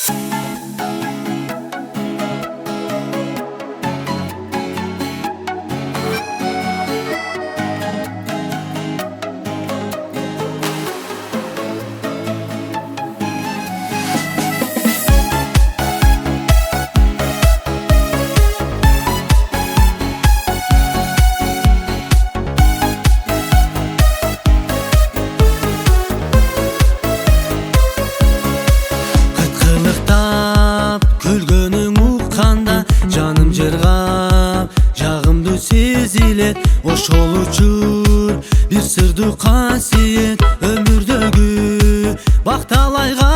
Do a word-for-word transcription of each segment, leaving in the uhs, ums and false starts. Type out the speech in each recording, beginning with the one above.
Жаным жыргап, жагымды сезилет. Ошол учур бир сырдуу касиет өмүрдөгү бакталайга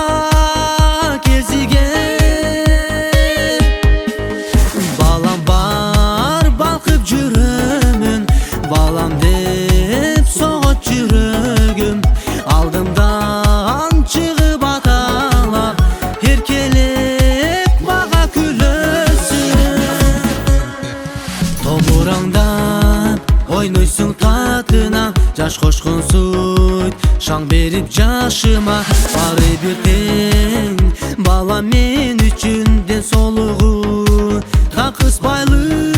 кезиген. Балам бар, балкып жүрөмүн, балам деп согот жүрөгүм. Алдымдан чыгып аталап, эркелеп мага күлөсүң. Томураңдап ойнойсуң татына, жаш кошкон суйт шаң берип жашыма. Баары бир тең, бала мен үчүн ден соолугу, так кызбайлык.